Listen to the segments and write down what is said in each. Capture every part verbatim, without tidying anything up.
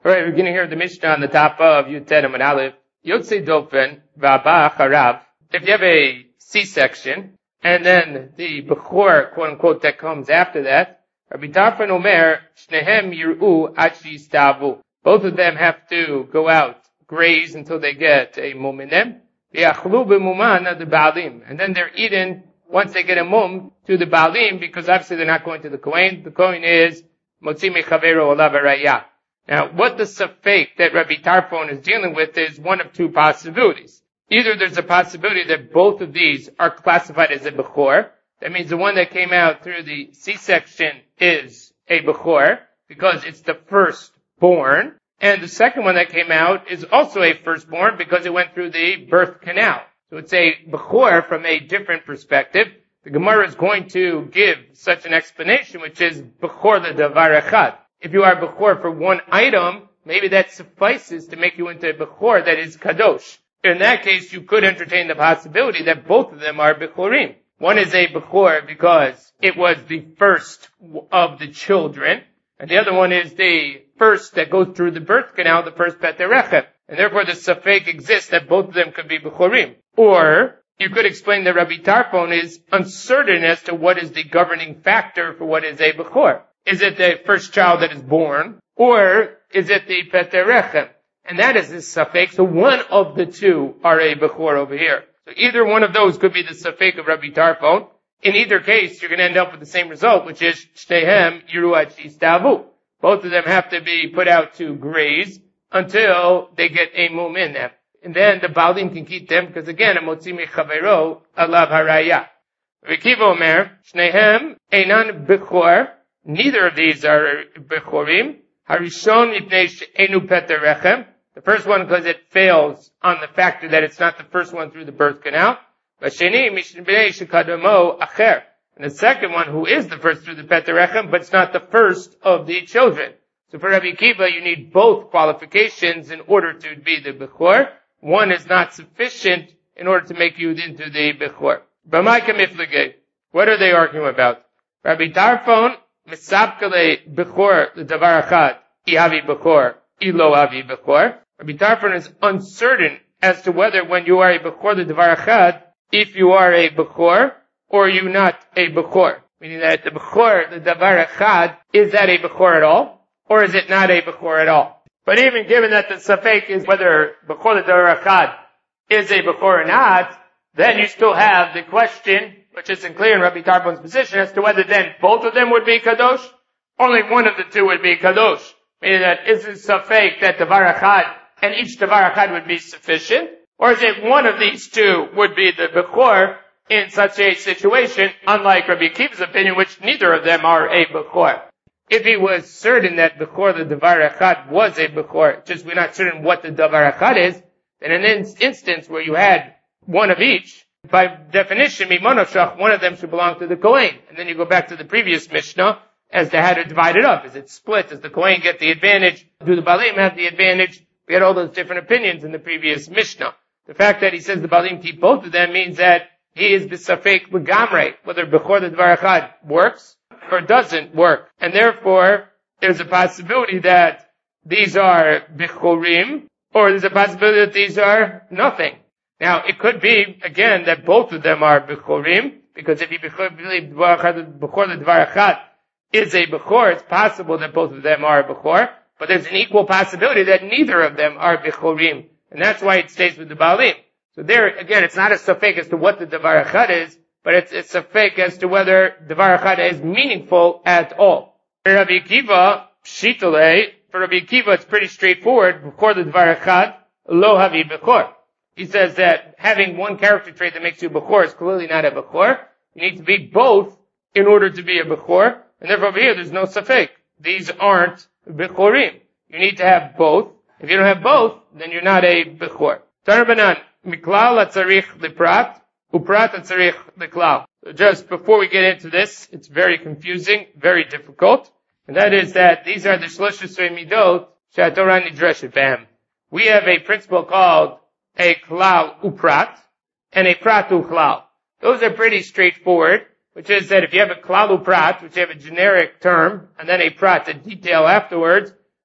Alright, we're going to hear the Mishnah on the top of Yud Tet Amud Aleph. Yotzei Dofen v'Abba Harav. If you have a C-section, and then the Bechor, quote unquote, that comes after that, Rabbi Tarfon Omer, Shnehem Yir'u Ad Shistavu. Both of them have to go out, graze until they get a mum in them. V'yachlu b'muman the Baalim. And then they're eaten once they get a mum to the Baalim, because obviously they're not going to the Kohen. The Kohen is Motzi Mechavero Olav Arayah. Now, what the safek that Rabbi Tarfon is dealing with is one of two possibilities. Either there's a possibility that both of these are classified as a Bechor. That means the one that came out through the C-section is a Bechor, because it's the firstborn. And the second one that came out is also a firstborn, because it went through the birth canal. So it's a Bechor from a different perspective. The Gemara is going to give such an explanation, which is Bechor leDavar Echad. If you are Bechor for one item, maybe that suffices to make you into a Bechor that is Kadosh. In that case, you could entertain the possibility that both of them are Bechorim. One is a Bechor because it was the first of the children, and the other one is the first that goes through the birth canal, the first Beterechem. And therefore the Safek exists that both of them could be Bechorim. Or, you could explain that Rabbi Tarfon is uncertain as to what is the governing factor for what is a Bechor. Is it the first child that is born, or is it the Beterechem? And that is the Safek. So one of the two are a Bechor over here. So either one of those could be the Safek of Rabbi Tarfon. In either case, you're going to end up with the same result, which is Shtehem Yiru Ad Shistavu. Both of them have to be put out to graze until they get a mum in them. And then the Baalim can keep them, because again, a Motzi Mechavero Alav Harayah. Rabbi Kiva Omer, Shnehem Einan Bechor. Neither of these are Bechorim. Harishon Mipnei She'enu Peterechem. The first one because it fails on the factor that it's not the first one through the birth canal. Vasheni Mipnei Shekadamo Acher. And the second one who is the first through the Peterechem, but it's not the first of the children. So for Rabbi Kiva, you need both qualifications in order to be the Bechor. One is not sufficient in order to make you into the Bechor. B'maika Miflegei. What are they arguing about? Rabbi Tarfon Misabkale Bechor leDavar Echad, Ihavi Bechor, Ilo Havi Bechor. Rabbi Tarfon is uncertain as to whether when you are a Bechor leDavar Echad, if you are a Bechor, or you not a Bechor. Meaning that the Bechor leDavar Echad, is that a Bechor at all, or is it not a Bechor at all? But even given that the Safek is whether Bechor leDavar Echad is a Bechor or not, then you still have the question, which isn't clear in Rabbi Tarfon's position, as to whether then both of them would be Kadosh. Only one of the two would be Kadosh. Meaning that is it Safek that Davar Echad and each Davar Echad would be sufficient? Or is it one of these two would be the Bechor in such a situation, unlike Rabbi Kiva's opinion, which neither of them are a Bechor? If he was certain that Bechor the Davar Echad was a Bechor, just we're not certain what the Davar Echad is, then in an instance where you had one of each, by definition, Mimonoshach, one of them should belong to the Kohen. And then you go back to the previous Mishnah as to how to divide it up. Is it split? Does the Kohen get the advantage? Do the Baalim have the advantage? We had all those different opinions in the previous Mishnah. The fact that he says the Baalim keep both of them means that he is b'safek l'gamrei, whether Bechor the Dvar Echad works or doesn't work. And therefore, there's a possibility that these are Bechorim, or there's a possibility that these are nothing. Now, it could be, again, that both of them are Bechorim, because if you believe Bechor the Dvar Echad is a Bechor, it's possible that both of them are a Bechor, but there's an equal possibility that neither of them are Bechorim, and that's why it stays with the Baalim. So there, again, it's not a safek as to what the Davar Echad is, but it's a safek as to whether Davar Echad is meaningful at all. For Rabbi Kiva, Pshitale, for Rabbi Kiva, it's pretty straightforward. Bechor the Dvar Echad, Lo Havi Bechor. He says that having one character trait that makes you a Bechor is clearly not a Bechor. You need to be both in order to be a Bechor. And therefore over here, there's no safek. These aren't Bechorim. You need to have both. If you don't have both, then you're not a Bechor. Tarbanan, Miklal atzarich leprat, uprat atzarich leklal. So just before we get into this, it's very confusing, very difficult. And that is that these are the Shlosh Esrei Midot she'atorah nidreshet behem. We have a principle called a klal uprat and a prat uklal. Those are pretty straightforward, which is that if you have a klal uprat, which you have a generic term, and then a prat, a detail afterwards,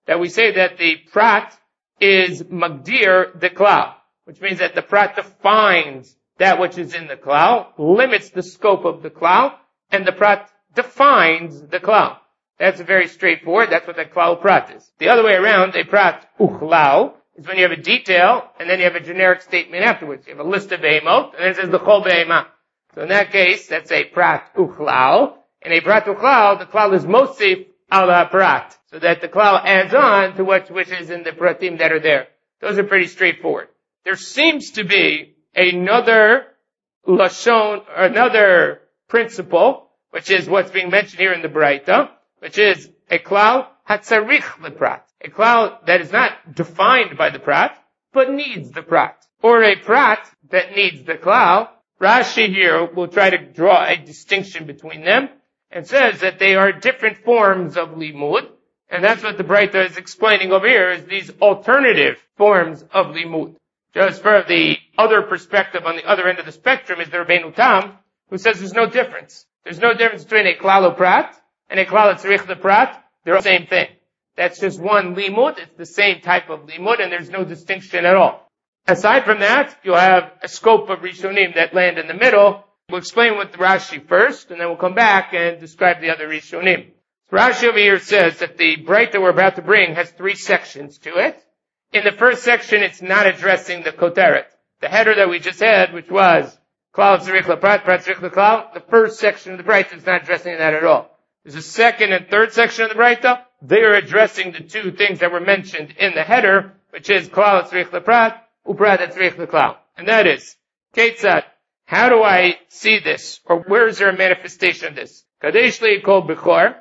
that we say that the prat is magdir the klal, which means that the prat defines that which is in the klal, limits the scope of the klal, and the prat defines the klal. That's very straightforward. That's what the klal prat is. The other way around, a prat uchlal is when you have a detail and then you have a generic statement afterwards. You have a list of behemoth and then it says the chol behemah. So in that case, that's a prat uchlal. In a prat uchlal, the klal is mosif ala prat, so that the klal adds on to what which is in the pratim that are there. Those are pretty straightforward. There seems to be another lashon, or another principle, which is what's being mentioned here in the Braita, which is a klal hatzarich leprat, a klal that is not defined by the prat, but needs the prat, or a prat that needs the klal. Rashi here will try to draw a distinction between them, and says that they are different forms of limud, and that's what the Braita is explaining over here, is these alternative forms of limud. Just for the other perspective on the other end of the spectrum is the Rabbeinu Tam, who says there's no difference. There's no difference between a klal prat and a klal tzarich leprat. They're all the same thing. That's just one limud. It's the same type of limud, and there's no distinction at all. Aside from that, you'll have a scope of Rishonim that land in the middle. We'll explain with Rashi first, and then we'll come back and describe the other Rishonim. So Rashi over here says that the Braita we're about to bring has three sections to it. In the first section, it's not addressing the koteret. The header that we just had, which was klal tzarich leprat, prat tzarich leklal, the first section of the Braita is not addressing that at all. There's a second and third section of the Braita. They are addressing the two things that were mentioned in the header, which is klal tzarich leprat, uprat tzarich leklal. And that is, ketzat, how do I see this? Or where is there a manifestation of this? Kadesh li kol bechor,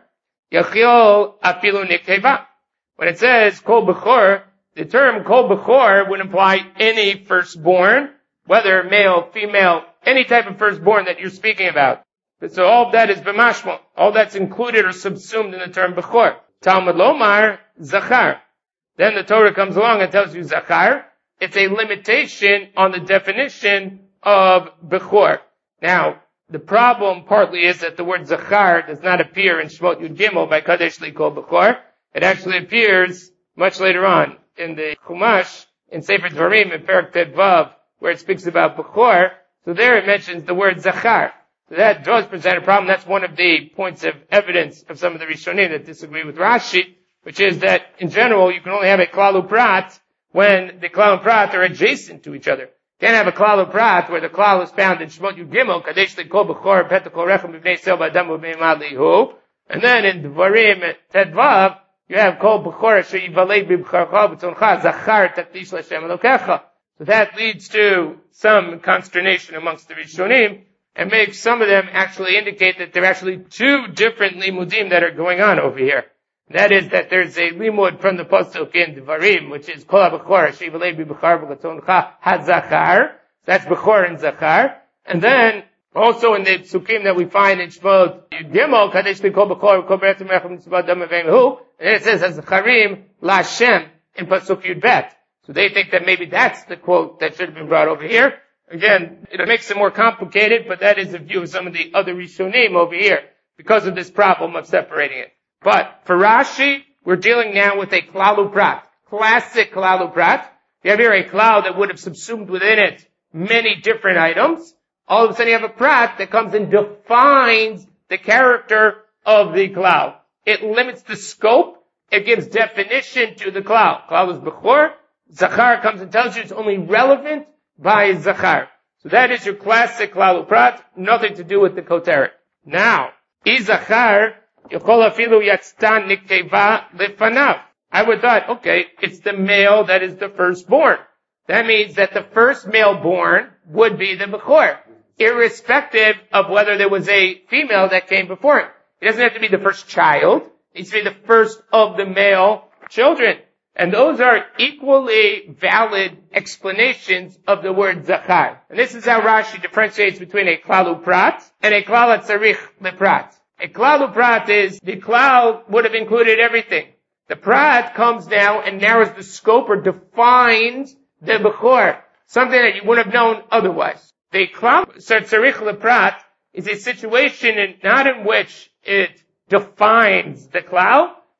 yachil afilu nikeva. When it says kol bechor, the term kol bechor would imply any firstborn, whether male, female, any type of firstborn that you're speaking about. So all of that is b'mashmo. All that's included or subsumed in the term bechor. Talmud lomar, zachar. Then the Torah comes along and tells you zachar. It's a limitation on the definition of bechor. Now, the problem partly is that the word zachar does not appear in Shemot Yud Gimel by Kadesh li kol bechor. It actually appears much later on in the Chumash, in Sefer Dvarim, in Perek Tet Vav, where it speaks about bechor. So there it mentions the word zachar. So that does present a problem. That's one of the points of evidence of some of the Rishonim that disagree with Rashi, which is that in general you can only have a klal uprat when the klal and prat are adjacent to each other. You can't have a klal uprat where the klal is found in Shemot Yud Gimel, Kadesh li kol bechor, Peta kol rechem b'nei sel b'adam b'beimad lihu, and then in Dvarim Tet Vav you have kol bechor asher yivalei b'bcharcha b'tzoncha zachar takdish l'Hashem Elokecha. So that leads to some consternation amongst the Rishonim, and makes some of them actually indicate that there are actually two different limudim that are going on over here. That is that there's a limud from the pasuk in Devarim, which is kol bechor asher yivalei b'bchar b'tzoncha hazachar. That's bechor and zachar. And then also in the psukim that we find in Shemot Yud Gimel, kadesh li kol bechor kol beretzim rechem mitzvah dam aveihu, and then it says hazacharim la'Hashem in pasuk Yud Bet. So they think that maybe that's the quote that should have been brought over here. Again, it makes it more complicated, but that is the view of some of the other Rishonim over here because of this problem of separating it. But for Rashi, we're dealing now with a klal uprat, classic klal uprat. You have here a klal that would have subsumed within it many different items. All of a sudden you have a prat that comes and defines the character of the klal. It limits the scope. It gives definition to the klal. Klal is bechor. Zachar comes and tells you it's only relevant by zachar. So that is your classic klal uprat, nothing to do with the koteret. Now, izachar yachol afilu yatztan nikeva lefanav. I would thought, okay, it's the male that is the firstborn. That means that the first male born would be the bechor, irrespective of whether there was a female that came before it. It doesn't have to be the first child. It needs to be the first of the male children. And those are equally valid explanations of the word zachar. And this is how Rashi differentiates between a klal uprat and a klal tzarich leprat. A klal uprat is, the klal would have included everything. The prat comes now and narrows the scope or defines the bechor, something that you wouldn't have known otherwise. The klal tzarich leprat is a situation in, not in which it defines the klal,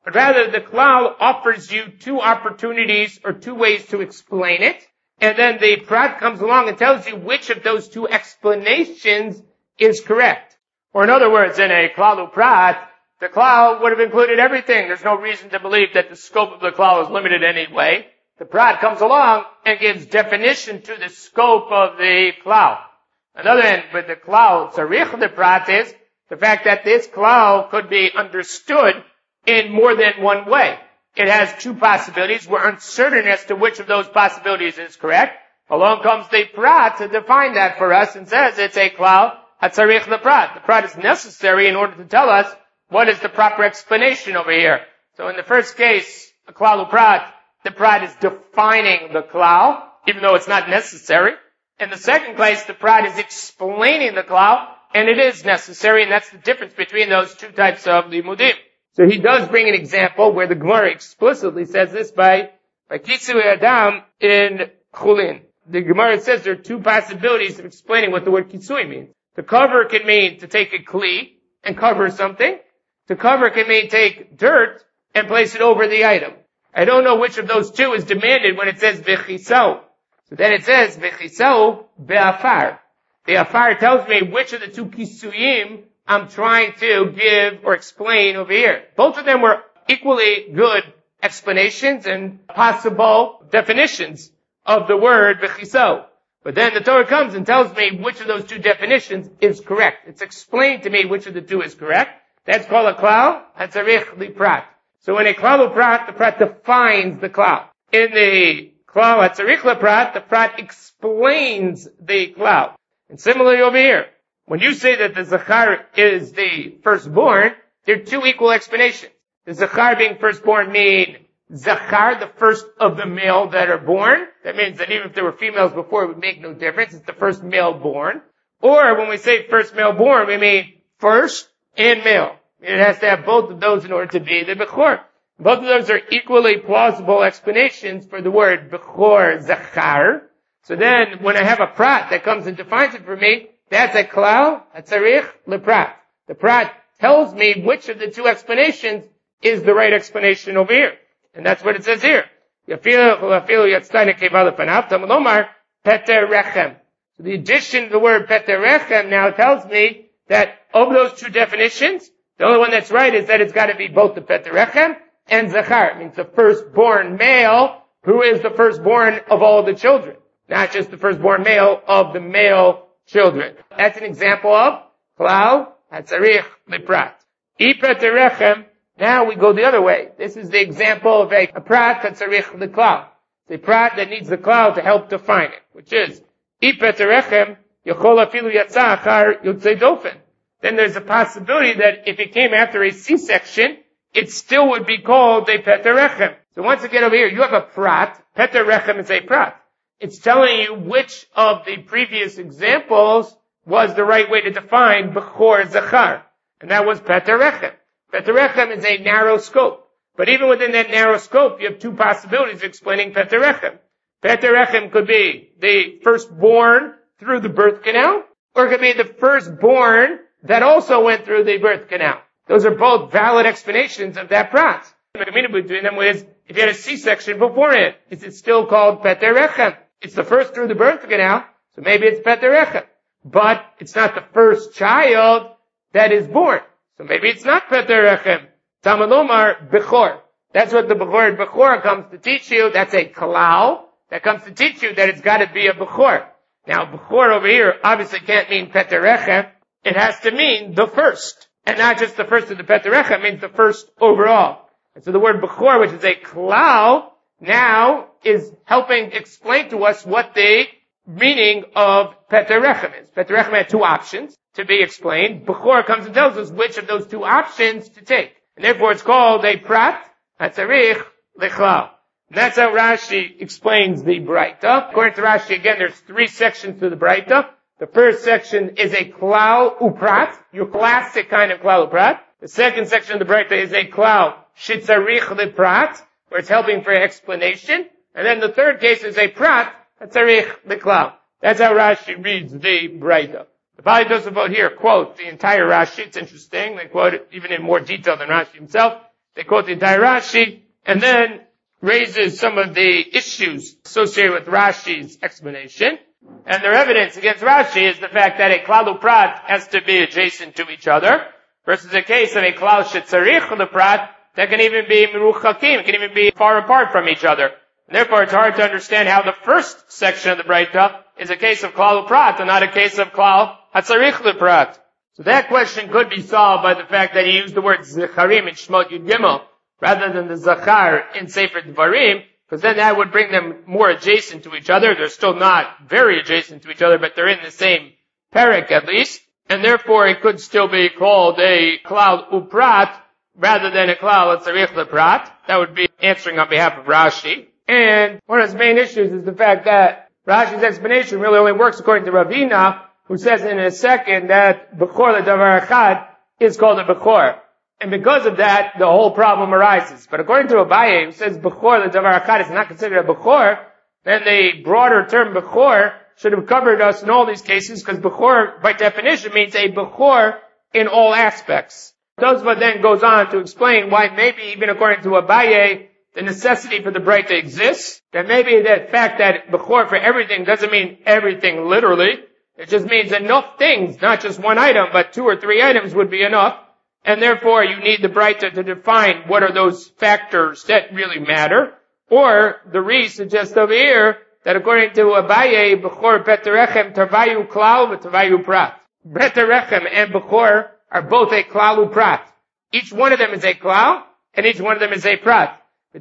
but rather the klal offers you two opportunities or two ways to explain it, and then the prat comes along and tells you which of those two explanations is correct. Or in other words, in a klal uprat, the klal would have included everything. There's no reason to believe that the scope of the klal is limited in any way. The prat comes along and gives definition to the scope of the klal. Another end, with the klal tzarich the prat is the fact that this klal could be understood in more than one way. It has two possibilities. We're uncertain as to which of those possibilities is correct. Along comes the prat to define that for us and says it's a klal hatzarich the prat. The prat is necessary in order to tell us what is the proper explanation over here. So in the first case, a klal prat, the prat is defining the klal, even though it's not necessary. In the second case, the prat is explaining the klal, and it is necessary, and that's the difference between those two types of limudim. So he does bring an example where the Gemara explicitly says this by, by Kisui Adam in Chulin. The Gemara says there are two possibilities of explaining what the word Kisui means. To cover can mean to take a kli and cover something. To cover can mean take dirt and place it over the item. I don't know which of those two is demanded when it says v'chisau. So then it says v'chisau be'afar. The afar tells me which of the two kisuyim I'm trying to give or explain over here. Both of them were equally good explanations and possible definitions of the word v'chisau. But then the Torah comes and tells me which of those two definitions is correct. It's explained to me which of the two is correct. That's called a klal hatzarich li prat. So in a klal prat, the prat defines the klal. In the klal hatzarich li prat, the prat explains the klal. And similarly over here, when you say that the zachar is the firstborn, there are two equal explanations. The zachar being firstborn mean zachar, the first of the male that are born. That means that even if there were females before, it would make no difference. It's the first male born. Or when we say first male born, we mean first and male. It has to have both of those in order to be the bechor. Both of those are equally plausible explanations for the word bechor zachar. So then, when I have a prat that comes and defines it for me, that's a klal hatzarich leprat. The prat tells me which of the two explanations is the right explanation over here. And that's what it says here. So the addition of the word peter rechem now tells me that of those two definitions, the only one that's right is that it's got to be both the peter rechem and zachar. It means the firstborn male who is the firstborn of all the children. Not just the firstborn male of the male children. That's an example of klal hatzarich leprat. I peter rechem. Now we go the other way. This is the example of a, a prat hatzarich leklal. The prat that needs the klal to help define it, which is I peter rechem yachol afilu yatsa achar yotzei dofen. Then there's a possibility that if it came after a C-section, it still would be called a peter rechem. So once again over here, you have a prat. Peter rechem is a prat. It's telling you which of the previous examples was the right way to define bechor zachar. And that was peter rechem. Peter rechem is a narrow scope. But even within that narrow scope, you have two possibilities of explaining peter rechem. Peter rechem could be the firstborn through the birth canal, or it could be the firstborn that also went through the birth canal. Those are both valid explanations of that prat. The community between them was, if you had a C-section before it, is it still called peter rechem? It's the first through the birth canal, so maybe it's peter rechem. But it's not the first child that is born. So maybe it's not peter rechem. Talmud Lomar bechor. That's what the word bechor comes to teach you. That's a kalal that comes to teach you that it's got to be a bechor. Now, bechor over here obviously can't mean peter rechem. It has to mean the first. And not just the first of the peter rechem, it means the first overall. And so the word bechor, which is a kalal, now is helping explain to us what the meaning of peter rechem is. Peter rechem had two options to be explained. Bechor comes and tells us which of those two options to take. And therefore it's called a prat hatzarich lechlal. And that's how Rashi explains the Braita. According to Rashi, again, there's three sections to the Braita. The first section is a klal uprat, your classic kind of klal uprat. The second section of the Braita is a klal shitzarich leprat, where it's helping for explanation. And then the third case is a prat hatzarich leklal. That's how Rashi reads the Braita. The Bali Tosafot here quote the entire Rashi. It's interesting. They quote it even in more detail than Rashi himself. they quote the entire Rashi, and then raises some of the issues associated with Rashi's explanation. And their evidence against Rashi is the fact that a klal uprat has to be adjacent to each other, versus a case of a klal shetzarich leprat that can even be meruchakim, can even be far apart from each other. And therefore, it's hard to understand how the first section of the Breita is a case of klal uprat and not a case of klal hatzarich leprat. So that question could be solved by the fact that he used the word zecharim in Shmot Yud Gimel rather than the zachar in Sefer Dvarim, because then that would bring them more adjacent to each other. They're still not very adjacent to each other, but they're in the same perek at least, and therefore it could still be called a klal uprat rather than a klal hatzarich leprat. That would be answering on behalf of Rashi. And one of his main issues is the fact that Rashi's explanation really only works according to Ravina, who says in a second that Bechor ledavar echad is called a Bechor. And because of that, the whole problem arises. But according to Abaye, who says Bechor ledavar echad is not considered a Bechor, then the broader term Bechor should have covered us in all these cases, because Bechor, by definition, means a Bechor in all aspects. Tosfot then goes on to explain why maybe even according to Abaye, the necessity for the Breita exists, that maybe the fact that Bechor for everything doesn't mean everything literally. It just means enough things, not just one item, but two or three items would be enough. And therefore you need the Breita to define what are those factors that really matter. Or the Re suggests over here that according to Abaye, Bechor Beterechem Tavayu Klal V'Tavayu Prat. Beterechem and Bechor are both a Klal Uprat. Each one of them is a Klal, and each one of them is a Prat.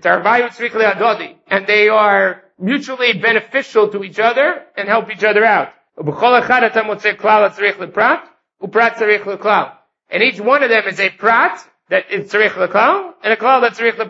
And they are mutually beneficial to each other and help each other out. And each one of them is a prat that is tzarich l'klal, and a klal that's tzarich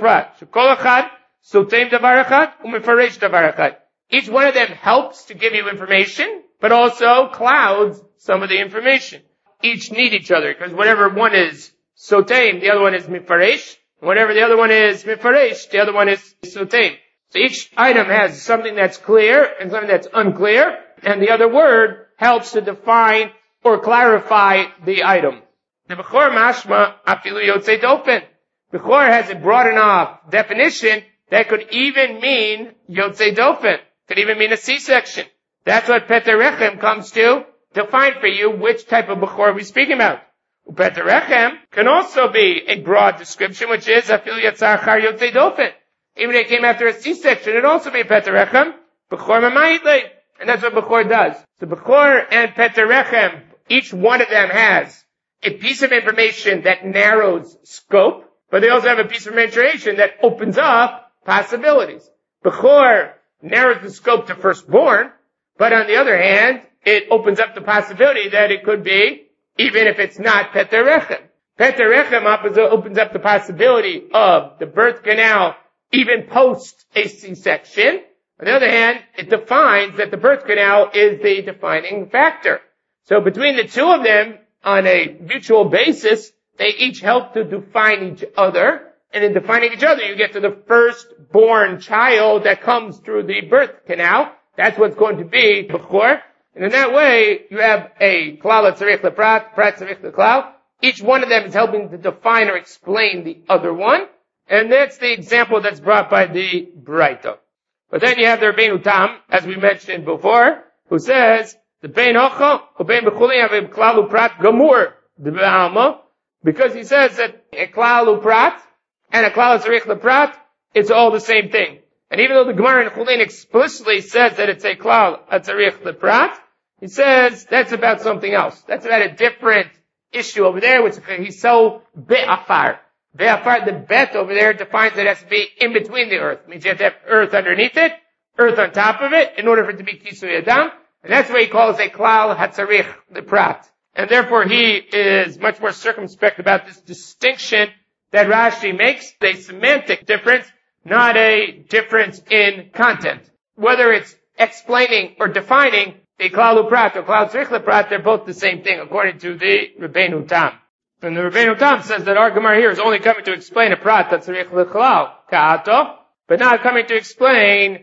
l'prat. Each one of them helps to give you information, but also clouds some of the information. Each need each other, because whatever one is sotem, the other one is mifaresh. Whatever the other one is mifaresh, the other one is sotem. So each item has something that's clear and something that's unclear, and the other word helps to define or clarify the item. The Bechor mashma afilu yotzei dofen. Bechor has a broad enough definition that could even mean yotzei dofen. Could even mean a C-section. That's what Peterechem comes to define for you which type of Bechor we're speaking about. Peterechem can also be a broad description, which is afilu yatzar char yotzei dofen. Even if it came after a C-section, it'd also be Peterechem, Bechor mamayit. And that's what Bechor does. So Bechor and Peterechem, each one of them has a piece of information that narrows scope, but they also have a piece of information that opens up possibilities. Bechor narrows the scope to firstborn, but on the other hand, it opens up the possibility that it could be, even if it's not Peterechem. Peterechem opens up the possibility of the birth canal even post a C-section. On the other hand, it defines that the birth canal is the defining factor. So between the two of them, on a mutual basis, they each help to define each other. And in defining each other, you get to the firstborn child that comes through the birth canal. That's what's going to be Bechor. And in that way, you have a klal tzarich leprat, prat tzarich leklal. Each one of them is helping to define or explain the other one. And that's the example that's brought by the Breita. But then you have the Rabbeinu Tam, as we mentioned before, who says, the bein hocha, or bein bechuli have a klal uprat gamur, the be'alma, because he says that a klal uprat and a klal tzarich leprat, it's all the same thing. And even though the Gemara in Chulin explicitly says that it's a klal tzarich leprat, he says that's about something else. That's about a different issue over there, which he's so be'afar. Be'afar, the bet over there defines that it has to be in between the earth. It means you have to have earth underneath it, earth on top of it, in order for it to be kisui adam. And that's what he calls a klal hatzarich leprat. And therefore he is much more circumspect about this distinction that Rashi makes, a semantic difference, not a difference in content. Whether it's explaining or defining the klal uprat or klal tzarich leprat, they're both the same thing according to the Rabbeinu Tam. And the Rabbeinu Tam says that our Gemara here is only coming to explain a prat that's tzarich leklal, ka'ato, but not coming to explain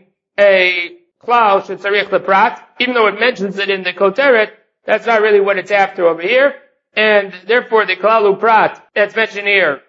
a klal shetzarich leprat, even though it mentions it in the Koteret. That's not really what it's after over here. And therefore the klal uprat that's mentioned here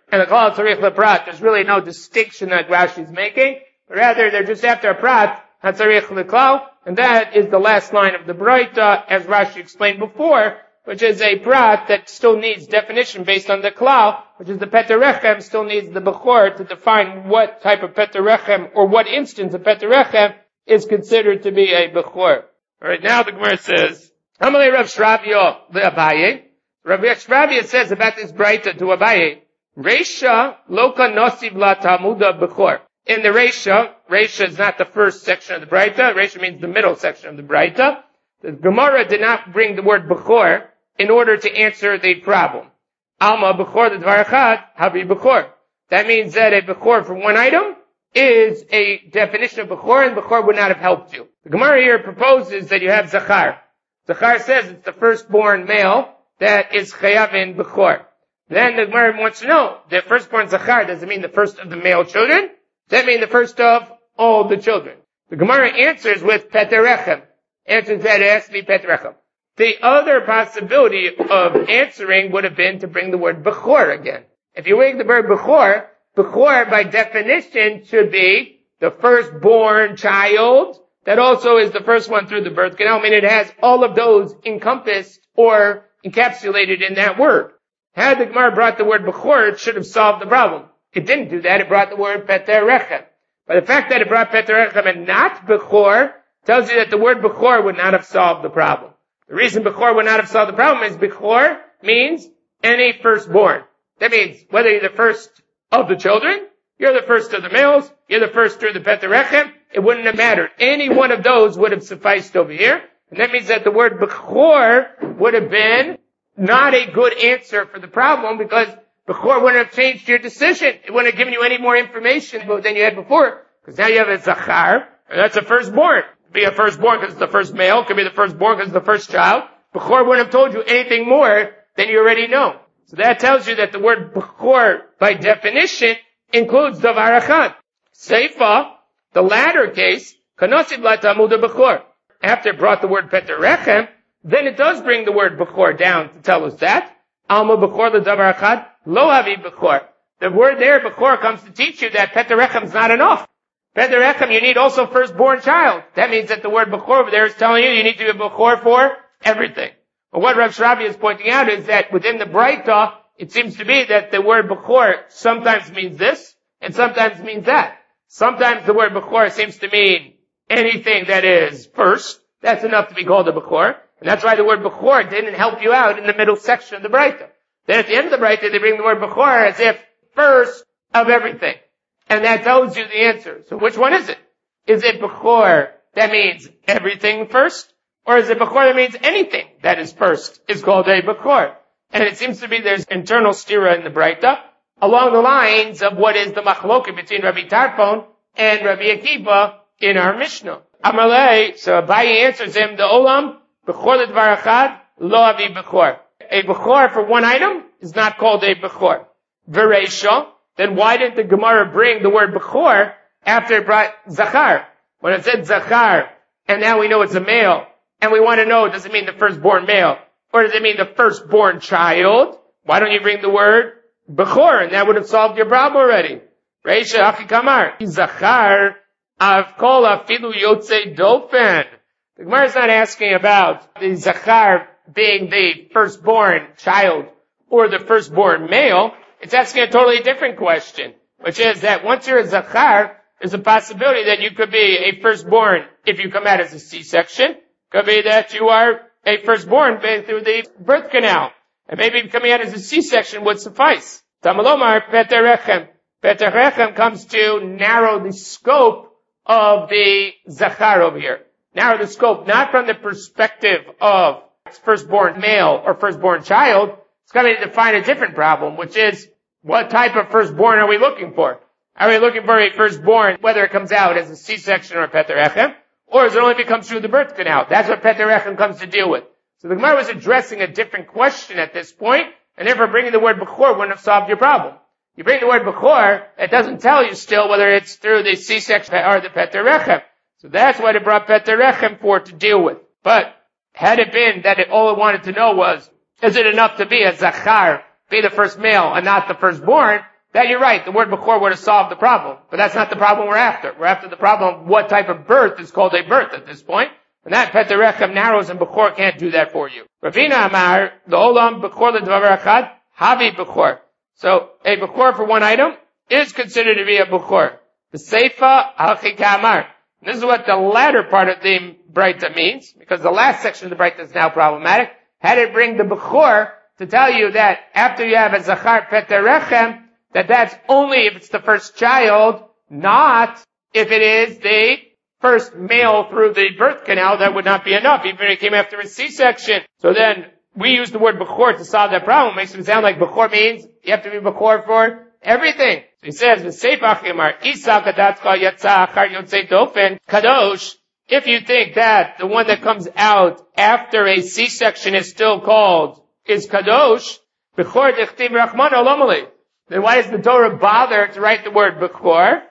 and the klal tzarich leprat. There's really no distinction that Rashi is making. Rather, they're just after a prat, hatzarich leklal, and that is the last line of the Braita, as Rashi explained before, which is a prat that still needs definition based on the klal, which is the Peterechem still needs the Bechor to define what type of Peterechem or what instance of Peterechem is considered to be a Bechor. Alright, now the Gemara says, Amalei Rav Shravia le'Abaye. Rav Shravia says about this Braita to Abaye, Reisha loka nosiv la Talmuda Bechor. In the Reisha, Reisha is not the first section of the Braita, Reisha means the middle section of the Braita. The Gemara did not bring the word Bechor in order to answer the problem. Alma Bechor the Dvar Echad, Havi Bechor. That means that a Bechor for one item is a definition of Bechor, and Bechor would not have helped you. The Gemara here proposes that you have Zachar. Zachar says it's the firstborn male that is Chayav in Bechor. Then the Gemara wants to know, the firstborn Zachar, does it mean the first of the male children? Does that mean the first of all the children? The Gemara answers with Peterechem. Answers that it has to be Peterechem. The other possibility of answering would have been to bring the word Bechor again. If you bring the word Bechor, Bechor by definition should be the firstborn child that also is the first one through the birth canal. I mean, it has all of those encompassed or encapsulated in that word. Had the Gemara brought the word Bechor, it should have solved the problem. It didn't do that. It brought the word Peterechem. But the fact that it brought Peterechem and not Bechor tells you that the word Bechor would not have solved the problem. The reason Bechor would not have solved the problem is Bechor means any firstborn. That means whether you're the first of the children, you're the first of the males, you're the first through the Peterechem, it wouldn't have mattered. Any one of those would have sufficed over here. And that means that the word Bechor would have been not a good answer for the problem because Bechor wouldn't have changed your decision. It wouldn't have given you any more information than you had before. Because now you have a Zachar, and that's a firstborn. It could be a firstborn because it's the first male. It could be the firstborn because it's the first child. Bechor wouldn't have told you anything more than you already know. So that tells you that the word Bechor, by definition, includes Davar Echad. Seifa, the latter case, Kanosid la Talmuda Bechor. After it brought the word Peterechem, then it does bring the word Bechor down to tell us that. Alma Bechor the Davar Echad, Lo Havi Bechor. The word there, Bechor, comes to teach you that Peterechem is not enough. Peterechem, you need also firstborn child. That means that the word Bechor over there is telling you you need to be a Bechor for everything. But what Rav Shravia is pointing out is that within the Braita, it seems to be that the word Bechor sometimes means this, and sometimes means that. Sometimes the word Bechor seems to mean anything that is first. That's enough to be called a Bechor. And that's why the word Bechor didn't help you out in the middle section of the Braita. Then at the end of the Braita, they bring the word Bechor as if first of everything. And that tells you the answer. So which one is it? Is it Bechor that means everything first? Or is it Bechor that means anything that is first is called a Bechor? And it seems to be there's internal stira in the Braita along the lines of what is the machloket between Rabbi Tarfon and Rabbi Akiva in our Mishnah. Amalei, so Abaye answers him, the Olam, Bechor l'dvar echad, lo avi Bechor. A Bechor for one item is not called a Bechor. Vereisha, then why didn't the Gemara bring the word Bechor after it brought Zachar? When it said Zachar, and now we know it's a male, and we want to know, does it mean the firstborn male? Or does it mean the firstborn child? Why don't you bring the word Bechor? And that would have solved your problem already. Reisha Achi Kamar. Zachar Avkol Afilu Yotze Dofen. The Gemara is not asking about the Zachar being the firstborn child or the firstborn male. It's asking a totally different question, which is that once you're a Zachar, there's a possibility that you could be a firstborn if you come out as a C-section. Could be that you are a firstborn through the birth canal. And maybe coming out as a C-section would suffice. Tamalomar Peterechem. Peterechem comes to narrow the scope of the Zachar over here. Narrow the scope, not from the perspective of firstborn male or firstborn child. It's coming to define a different problem, which is, what type of firstborn are we looking for? Are we looking for a firstborn, whether it comes out as a C-section or a Peterechem, or does it only become through the birth canal? That's what Peterechem comes to deal with. So the Gemara was addressing a different question at this point, and therefore bringing the word Bechor wouldn't have solved your problem. You bring the word Bechor, it doesn't tell you still whether it's through the C-section or the Peterechem. So that's what it brought Peterechem for to deal with. But had it been that it, all it wanted to know was, is it enough to be a Zachar, be the first male and not the firstborn, that you're right, the word Bechor would have solved the problem. But that's not the problem we're after. We're after the problem of what type of birth is called a birth at this point. And that Peterechem narrows and Bechor can't do that for you. Ravina Amar, the Olam Bechor l'dvaver achad, Havi Bechor. So, a Bechor for one item is considered to be a Bechor. The Seifa Al-Chika Amar. This is what the latter part of the Braita means, because the last section of the Braita is now problematic. Had it bring the Bechor to tell you that after you have a Zachar Peterechem, that that's only if it's the first child, not if it is the first male through the birth canal. That would not be enough, even if it came after a C-section. So then, we use the word Bechor to solve that problem. It makes it sound like Bechor means you have to be Bechor for everything. So he says, Kadosh, if you think that the one that comes out after a C-section is still called, is Kadosh, Bechor dechtiv Rachman olomali. Then why does the Torah bother to write the word Bechor?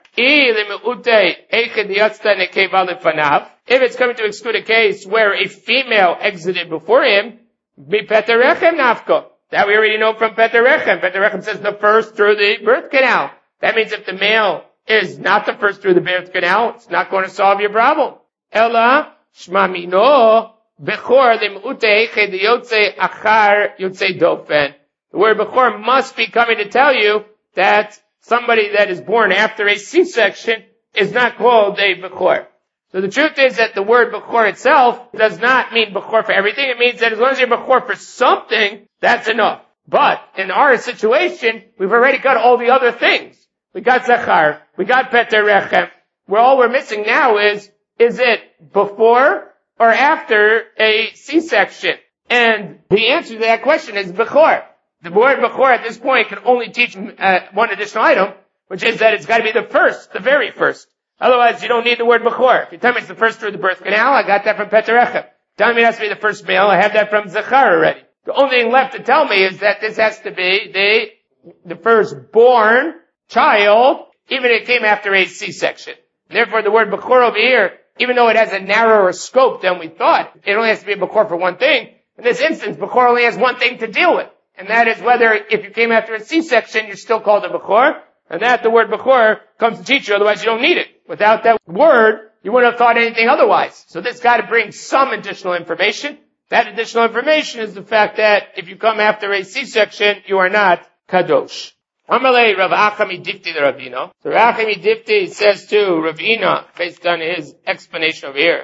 If it's coming to exclude a case where a female exited before him, be Peterechem nafko. That we already know from Peterechem. Peterechem says the first through the birth canal. That means if the male is not the first through the birth canal, it's not going to solve your problem. Ella shmamino bechor limute yotze achar yotze dofen. The word bechor must be coming to tell you that somebody that is born after a C-section is not called a bechor. So the truth is that the word Bechor itself does not mean Bechor for everything. It means that as long as you're Bechor for something, that's enough. But in our situation, we've already got all the other things. We got Zachar, we got Peterechem. Where all we're missing now is, is it before or after a C-section? And the answer to that question is Bechor. The word Bechor at this point can only teach uh, one additional item, which is that it's got to be the first, the very first. Otherwise, you don't need the word Bechor. If you tell me it's the first through the birth canal, I got that from Peterechem. Tell me it has to be the first male, I have that from Zachar already. The only thing left to tell me is that this has to be the, the firstborn child, even if it came after a C-section. Therefore, the word Bechor over here, even though it has a narrower scope than we thought, it only has to be a Bechor for one thing. In this instance, Bechor only has one thing to deal with. And that is whether, if you came after a C-section, you're still called a Bechor. And that, the word Bechor, comes to teach you, otherwise you don't need it. Without that word, you wouldn't have thought anything otherwise. So this got to bring some additional information. That additional information is the fact that if you come after a C-section, you are not Kadosh. Amalei Rav Achami Difti the Ravina. So Rav Achami Difti says to Ravina, based on his explanation over here,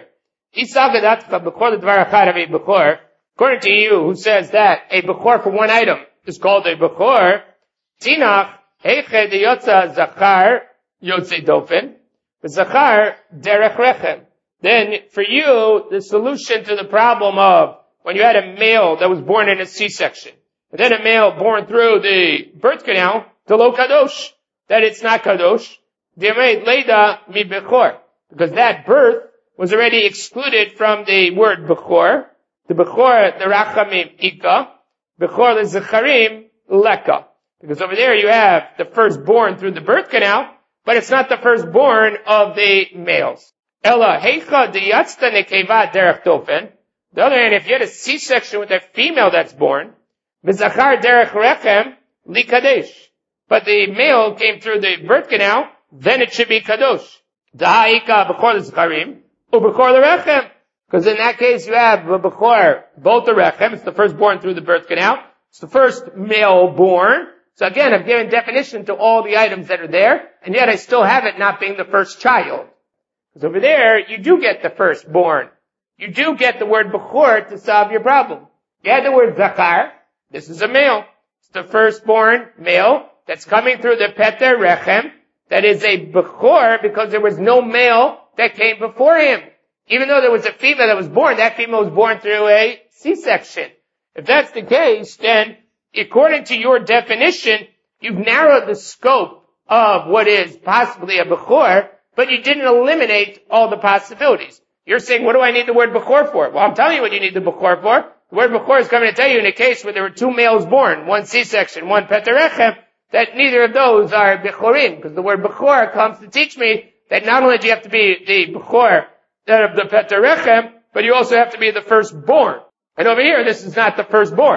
according to you, who says that a Bechor for one item is called a Bechor, Tinach, Heiche de Yotza Zachar Yotze Dofen, Zachar derech rechem. Then, for you, the solution to the problem of when you had a male that was born in a C-section, and then a male born through the birth canal, to lo kadosh, that it's not kadosh, demei leida mi bechor, because that birth was already excluded from the word bechor. The bechor, the rachamim ika, bechor the zecharim leka, because over there you have the firstborn through the birth canal, but it's not the firstborn of the males. Ella heicha deyatzta nekeva derech dofen. The other hand, if you had a C-section with a female that's born, v'zachar derech rechem li kadesh. But the male came through the birth canal, then it should be kadosh. Da'ika b'chor l'zecharim u'b'chor l'rechem. Because in that case you have b'chor, both the rechem, it's the firstborn through the birth canal, it's the first male born. So again, I've given definition to all the items that are there, and yet I still have it not being the first child. Because over there, you do get the firstborn. You do get the word Bechor to solve your problem. You had the word Zachar. This is a male. It's the firstborn male that's coming through the Peter Rechem. That is a Bechor because there was no male that came before him. Even though there was a female that was born, that female was born through a C-section. If that's the case, then according to your definition, you've narrowed the scope of what is possibly a Bechor, but you didn't eliminate all the possibilities. You're saying, what do I need the word Bechor for? Well, I'm telling you what you need the Bechor for. The word Bechor is coming to tell you in a case where there were two males born, one C-section, one Peterechem, that neither of those are Bechorim, because the word Bechor comes to teach me that not only do you have to be the Bechor of the Peterechem, but you also have to be the firstborn. And over here, this is not the firstborn.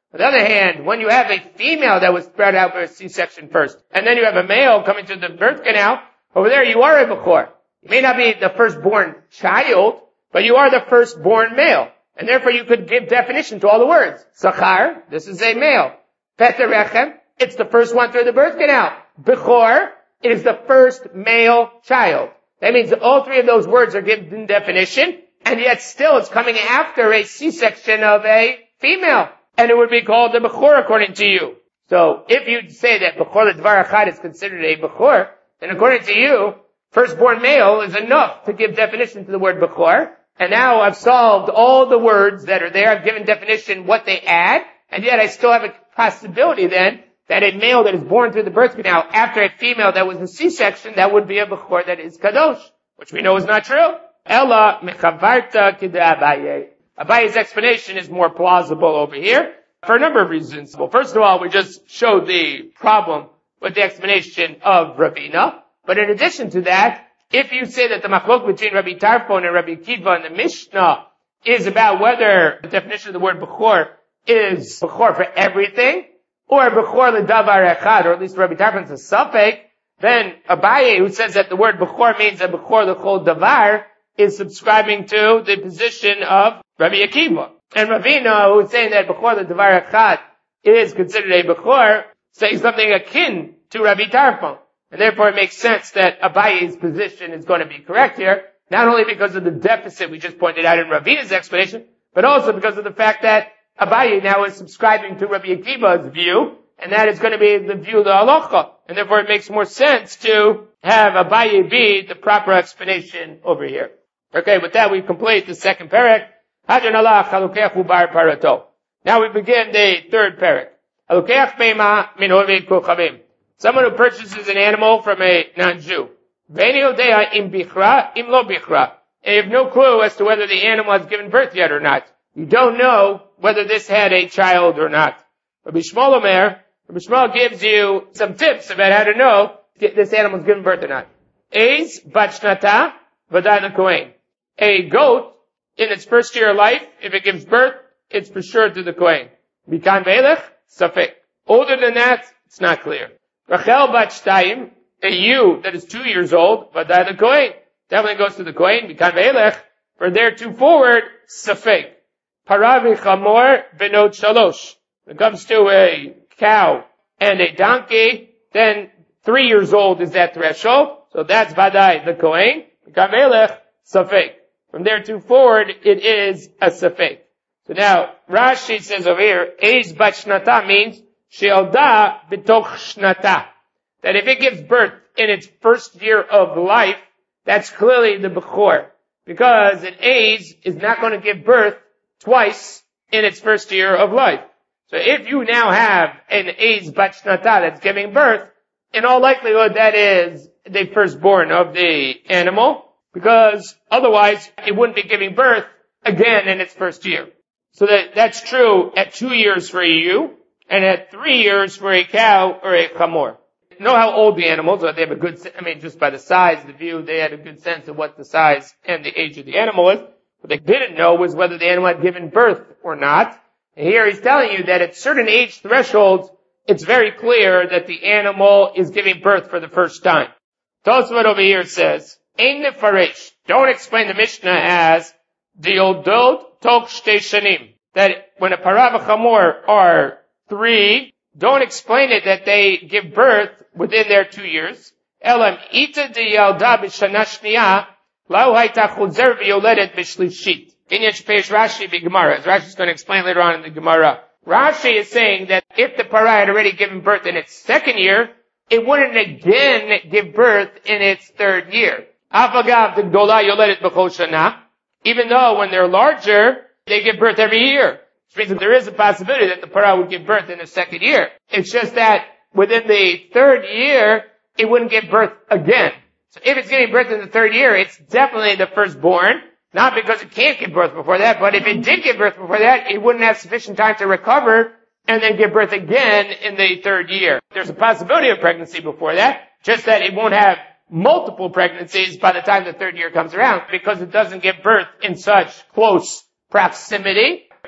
On the other hand, when you have a female that was spread out by a C-section first, and then you have a male coming to the birth canal, over there you are a Bechor. You may not be the firstborn child, but you are the firstborn male. And therefore you could give definition to all the words. Sachar, this is a male. Peter Rechem, it's the first one through the birth canal. Bechor, it is the first male child. That means that all three of those words are given definition, and yet still it's coming after a C-section of a female. And it would be called a Bechor according to you. So if you say that Bechor L'Dvar Echad is considered a Bechor, then according to you, firstborn male is enough to give definition to the word Bechor. And now I've solved all the words that are there. I've given definition what they add, and yet I still have a possibility then that a male that is born through the birth canal after a female that was a C-section, that would be a Bechor that is Kadosh, which we know is not true. Ella mechavarta k'da Abaye. Abaye's explanation is more plausible over here for a number of reasons. Well, first of all, we just showed the problem with the explanation of Ravina. But in addition to that, if you say that the machlok between Rabbi Tarfon and Rabbi Kiva in the Mishnah is about whether the definition of the word Bechor is Bechor for everything, or Bechor L'Davar Echad, or at least Rabbi Tarfon is a Safek, then Abaye, who says that the word Bechor means that Bechor L'Chol Davar, is subscribing to the position of Rabbi Akiva. And Ravina, who is saying that Bechor L'Davar Echad is considered a Bechor, saying something akin to Rabbi Tarfon. And therefore it makes sense that Abaye's position is going to be correct here, not only because of the deficit we just pointed out in Ravina's explanation, but also because of the fact that Abaye now is subscribing to Rabbi Akiva's view, and that is going to be the view of the halacha. And therefore it makes more sense to have Abaye be the proper explanation over here. Okay, with that we complete the second parak. Hadran Allah chalukeach bar parato. Now we begin the third parak. Chalukeach beima min oved kochavim. Someone who purchases an animal from a non-Jew. Ve'eni odea im bichra, im lo bichra. And you have no clue as to whether the animal has given birth yet or not. You don't know whether this had a child or not. Rabbi Shmuel Omer, Rabbi Shmuel gives you some tips about how to know if this animal has given birth or not. Eiz bat shnata v'day l'kohen. A goat, in its first year of life, if it gives birth, it's for sure to the kohen. Mikan ve'elech, safek. Older than that, it's not clear. Rachel bat shtayim, a ewe that is two years old, v'day l'kohen. Definitely goes to the kohen. Mikan ve'elech, for there two forward, safek. Paravi chamor benot shalosh. When it comes to a cow and a donkey, then three years old is that threshold. So that's vadai the kohen. Kamelech safek. From there to forward, it is a safek. So now Rashi says over here, eiz bat shnata means she'alda b'toch shnata. That if it gives birth in its first year of life, that's clearly the bechor, because an eiz is not going to give birth twice in its first year of life. So if you now have an eiz bat shnata that's giving birth, in all likelihood that is the firstborn of the animal, because otherwise it wouldn't be giving birth again in its first year. So that, that's true at two years for a ewe, and at three years for a cow or a chamor. Know how old the animals are. They have a good, I mean, just by the size, the view, they had a good sense of what the size and the age of the animal is. What they didn't know was whether the animal had given birth or not. And here he's telling you that at certain age thresholds, it's very clear that the animal is giving birth for the first time. Tosfot over here says, Ein nefarish. Don't explain the Mishnah as the oldot tok shtei shanim. That when a parah v'chamor are three, don't explain it that they give birth within their two years. Elam ita de yalda b'shana shniya lau hayta chuzer v'yoledet b'shlishit. Inyan shpeish Rashi b'Gemara. As Rashi is going to explain later on in the Gemara. Rashi is saying that if the parah had already given birth in its second year, it wouldn't again give birth in its third year. Afagav the gdola yoledet b'chol shana. Even though when they're larger, they give birth every year. Which means that there is a possibility that the parah would give birth in the second year. It's just that within the third year, it wouldn't give birth again. So if it's giving birth in the third year, it's definitely the firstborn. Not because it can't give birth before that, but if it did give birth before that, it wouldn't have sufficient time to recover and then give birth again in the third year. There's a possibility of pregnancy before that, just that it won't have multiple pregnancies by the time the third year comes around, because it doesn't give birth in such close proximity.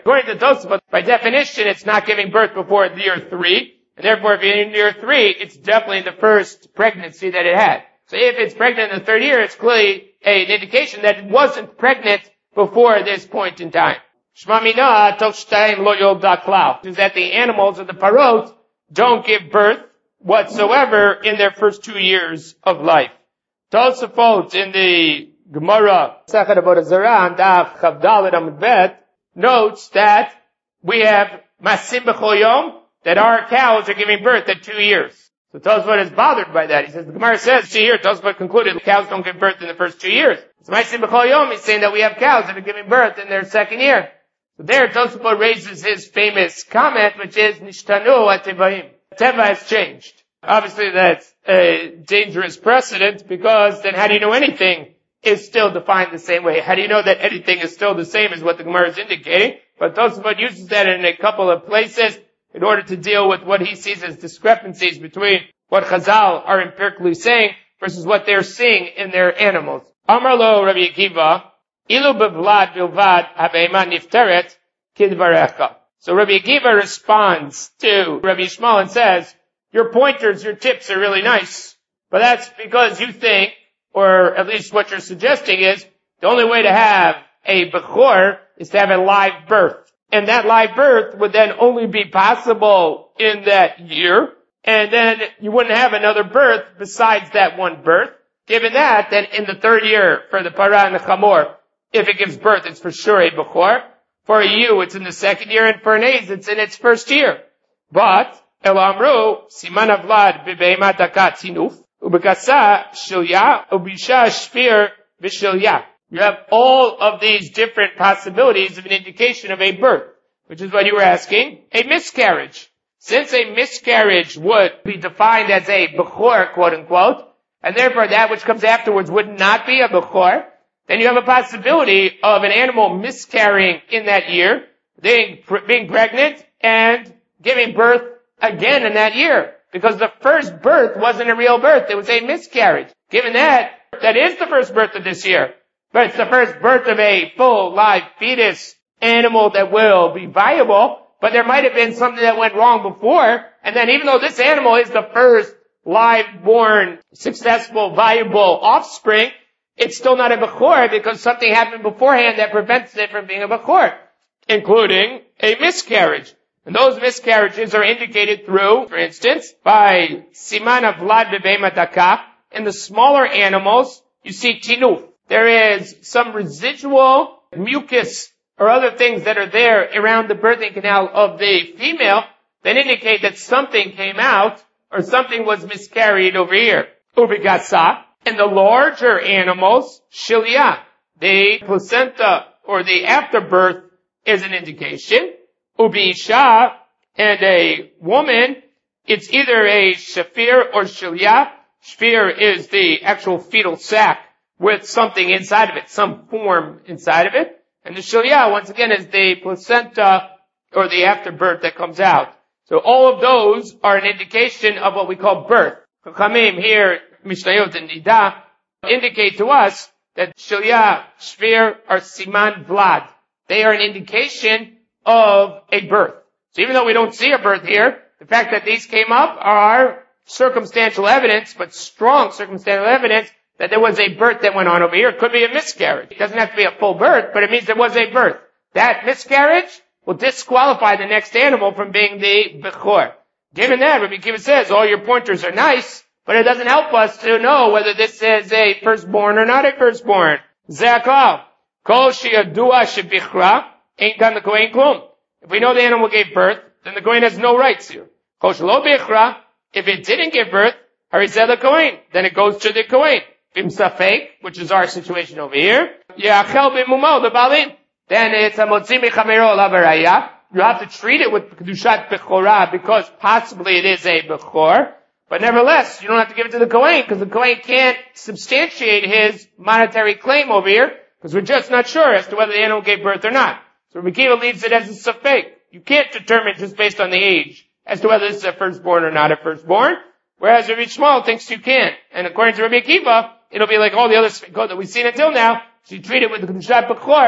According to Tosafot, by definition, it's not giving birth before year three, and therefore if you're in year three, it's definitely the first pregnancy that it had. So if it's pregnant in the third year, it's clearly an indication that it wasn't pregnant before this point in time. Shmamina toshtaim lo yolda klal, is that the animals of the parot don't give birth whatsoever in their first two years of life. Tosafot in the Gemara, Sechet Avodah Zarah, and Daf Chavdalet Amud Bet, notes that we have masim b'chol yom, that our cows are giving birth at two years. So Tosafot is bothered by that. He says, the Gemara says, see here, Tosafot concluded cows don't give birth in the first two years. So masim b'chol yom, he's saying that we have cows that are giving birth in their second year. So there, Tosafot raises his famous comment, which is, Nishtanu atevahim. Teva has changed. Obviously that's a dangerous precedent, because then how do you know anything is still defined the same way? How do you know that anything is still the same as what the Gemara is indicating? But Tosafot uses that in a couple of places in order to deal with what he sees as discrepancies between what Chazal are empirically saying versus what they're seeing in their animals. Amar lo Rabbi Akiva, ilu bevlad bilvad habeima nifteret kidvarecha. So Rabbi Akiva responds to Rabbi Yishmael and says, your pointers, your tips are really nice, but that's because you think, or at least what you're suggesting is, the only way to have a bechor is to have a live birth. And that live birth would then only be possible in that year, and then you wouldn't have another birth besides that one birth. Given that, then in the third year, for the parah and the chamor, if it gives birth, it's for sure a bechor. For a ewe, it's in the second year, and for an aiz, it's in its first year. But, El Amru, Siman Avlad B'Beimat Akat Sinuf, Ubekasa Shilya, Ubisha Shfir V'Shilya. You have all of these different possibilities of an indication of a birth, which is what you were asking, a miscarriage. Since a miscarriage would be defined as a bechor, quote unquote, and therefore that which comes afterwards would not be a bechor, then you have a possibility of an animal miscarrying in that year, being, being pregnant, and giving birth again in that year, because the first birth wasn't a real birth, it was a miscarriage. Given that, that is the first birth of this year, but it's the first birth of a full live fetus animal that will be viable, but there might have been something that went wrong before, and then even though this animal is the first live born, successful, viable offspring, it's still not a bechor because something happened beforehand that prevents it from being a bechor, including a miscarriage. And those miscarriages are indicated through, for instance, by siman avlad b'beima daka. In the smaller animals, you see tinuf. There is some residual mucus or other things that are there around the birthing canal of the female that indicate that something came out or something was miscarried over here. Ubigasa. In the larger animals, shilya, the placenta or the afterbirth is an indication. Ubisha, and a woman, it's either a shafir or shilya. Shafir is the actual fetal sac with something inside of it, some form inside of it. And the shilya, once again, is the placenta or the afterbirth that comes out. So all of those are an indication of what we call birth. Chachamim here, Mishnayot and Nida, indicate to us that shilya, shfir, are siman vlad. They are an indication of a birth. So even though we don't see a birth here, the fact that these came up are circumstantial evidence, but strong circumstantial evidence that there was a birth that went on over here. It could be a miscarriage. It doesn't have to be a full birth, but it means there was a birth. That miscarriage will disqualify the next animal from being the bechor. Given that, Rabbi Akiva says, all your pointers are nice, but it doesn't help us to know whether this is a firstborn or not a firstborn. Ze'aklav. Kol she'yadua shebichra ain't kan the kohen klum. If we know the animal gave birth, then the kohen has no rights here. Kol shelo bichra, if it didn't give birth, harizeh the kohen, then it goes to the kohen. Bim safek, which is our situation over here. Yachel b'mumo the balin. Then it's a motzi mechamero lavaraya. You have to treat it with kedushat bechorah because possibly it is a bechor. But nevertheless, you don't have to give it to the kohen because the kohen can't substantiate his monetary claim over here because we're just not sure as to whether the animal gave birth or not. So Rabbi Akiva leaves it as a safek. You can't determine just based on the age as to whether this is a firstborn or not a firstborn. Whereas Rabbi Yishmael thinks you can. And according to Rabbi Akiva, it'll be like all the other sfekot that we've seen until now. So you treat it with the kedushat bechor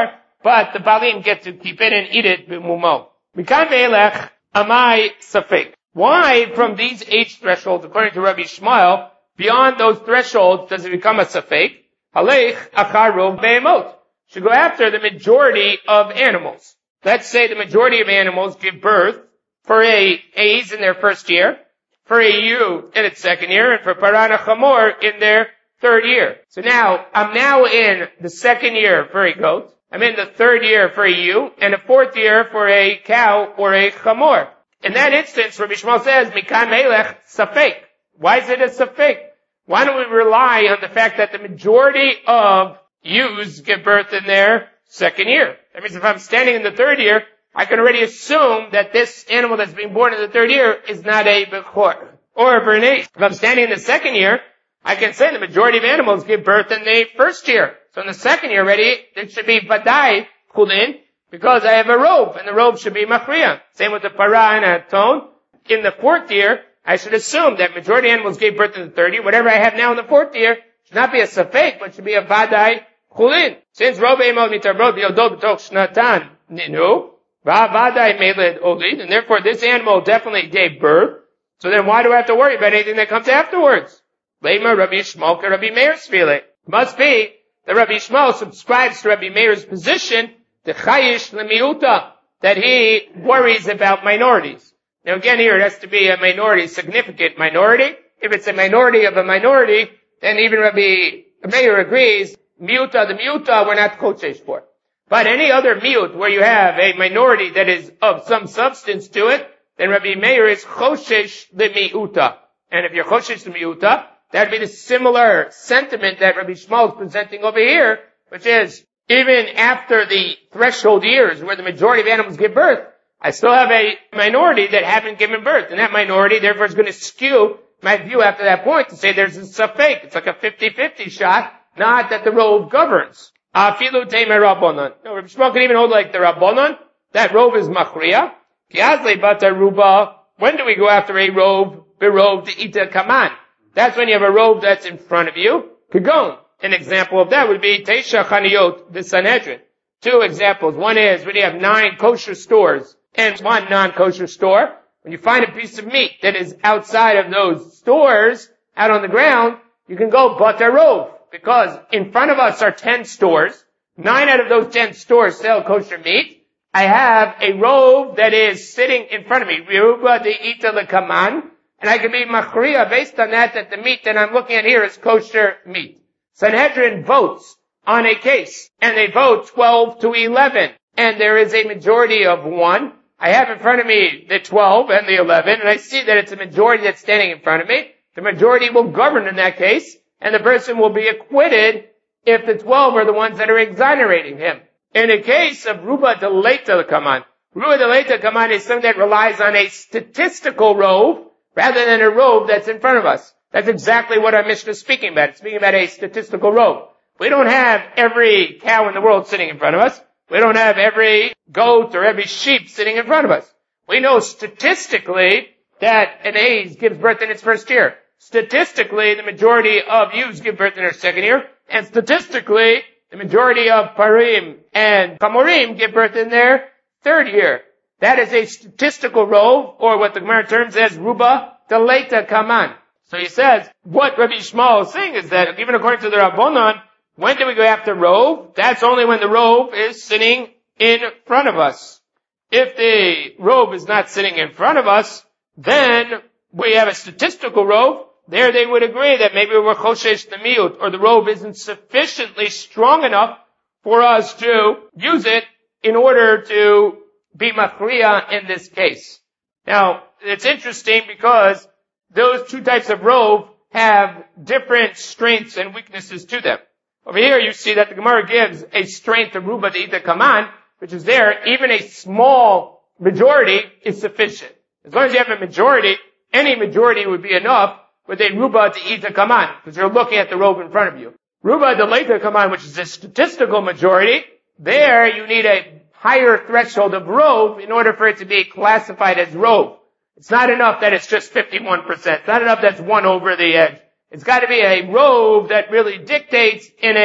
but the Balim get to keep it and eat it b'mumo. Mikan ve'elech amai safek. Why, from these age thresholds, according to Rabbi Shmuel, beyond those thresholds, does it become a safek? Halech achar rov be'emot. Should go after the majority of animals. Let's say the majority of animals give birth for a A's in their first year, for a ewe in its second year, and for Parana Chamor in their third year. So now, I'm now in the second year for a goat, I'm in the third year for a ewe, and the fourth year for a cow or a Chamor. In that instance, Rabbi Shmuel says, Mikan Melech Safek. Why is it a Safek? Why don't we rely on the fact that the majority of ewes give birth in their second year? That means if I'm standing in the third year, I can already assume that this animal that's being born in the third year is not a Bechor or a Bernay. If I'm standing in the second year, I can say the majority of animals give birth in the first year. So in the second year already, there should be Vadai Chulin, because I have a robe, and the robe should be Machriya. Same with the Para and a Ton. In the fourth year, I should assume that majority of animals gave birth in the third year. Whatever I have now in the fourth year should not be a Safek, but should be a Vadai Chulin. Since Robe Emot Mitarbrod B'Yodot B'Tok Shnatan Ninu, Vadai Meled Olid, and therefore this animal definitely gave birth. So then why do I have to worry about anything that comes afterwards? Lema Rabbi Shmuel ka Rabbi Meir's feeling. Must be that Rabbi Shmuel subscribes to Rabbi Meir's position, the chayish lemiuta, that he worries about minorities. Now again here it has to be a minority, significant minority. If it's a minority of a minority, then even Rabbi Meir agrees, miuta, the miuta, we're not kochesh for. But any other miut where you have a minority that is of some substance to it, then Rabbi Meir is choshesh lemiuta. And if you're choshesh lemiuta, that'd be the similar sentiment that Rabbi Shmuel is presenting over here, which is, even after the threshold years where the majority of animals give birth, I still have a minority that haven't given birth. And that minority, therefore, is going to skew my view after that point to say there's a safek. It's like a fifty-fifty shot, not that the rove governs. Afilu teimei rabbanon. No, Rabbi Shmuel can even hold like the rabbanon. That rove is machriya. Kiazle bata ruba. When do we go after a rove? Berove the ita kaman. That's when you have a robe that's in front of you. Kagon. An example of that would be Teisha Chaniyot, the Sanhedrin. Two examples. One is when you have nine kosher stores and one non-kosher store. When you find a piece of meat that is outside of those stores, out on the ground, you can go but a robe. Because in front of us are ten stores. Nine out of those ten stores sell kosher meat. I have a robe that is sitting in front of me. Viruba de ita lekaman. And I can be machriya based on that, that the meat that I'm looking at here is kosher meat. Sanhedrin votes on a case, and they vote twelve to eleven, and there is a majority of one. I have in front of me the twelve and the eleven, and I see that it's a majority that's standing in front of me. The majority will govern in that case, and the person will be acquitted if the twelve are the ones that are exonerating him. In a case of Ruba Deleta Kaman, Ruba Deleta Kaman is something that relies on a statistical rove, rather than a rove that's in front of us. That's exactly what our Mishnah is speaking about. It's speaking about a statistical rove. We don't have every cow in the world sitting in front of us. We don't have every goat or every sheep sitting in front of us. We know statistically that an A's gives birth in its first year. Statistically, the majority of ewes give birth in their second year. And statistically, the majority of parim and kamorim give birth in their third year. That is a statistical rove, or what the Gemara terms as ruba deleta kaman. So he says, what Rabbi Shmuel is saying is that, even according to the Rabbanon, when do we go after rove? That's only when the rove is sitting in front of us. If the rove is not sitting in front of us, then we have a statistical rove. There they would agree that maybe we're choshesh the miut, or the rove isn't sufficiently strong enough for us to use it in order to be machriya in this case. Now, it's interesting because those two types of rove have different strengths and weaknesses to them. Over here you see that the Gemara gives a strength of ruba de'ita kaman, which is there. Even a small majority is sufficient. As long as you have a majority, any majority would be enough with a ruba de'ita kaman, because you're looking at the rove in front of you. Ruba de'ita kaman, which is a statistical majority, there you need a higher threshold of rove in order for it to be classified as rove. It's not enough that it's just fifty-one percent. It's not enough that's one over the edge. It's got to be a rove that really dictates in a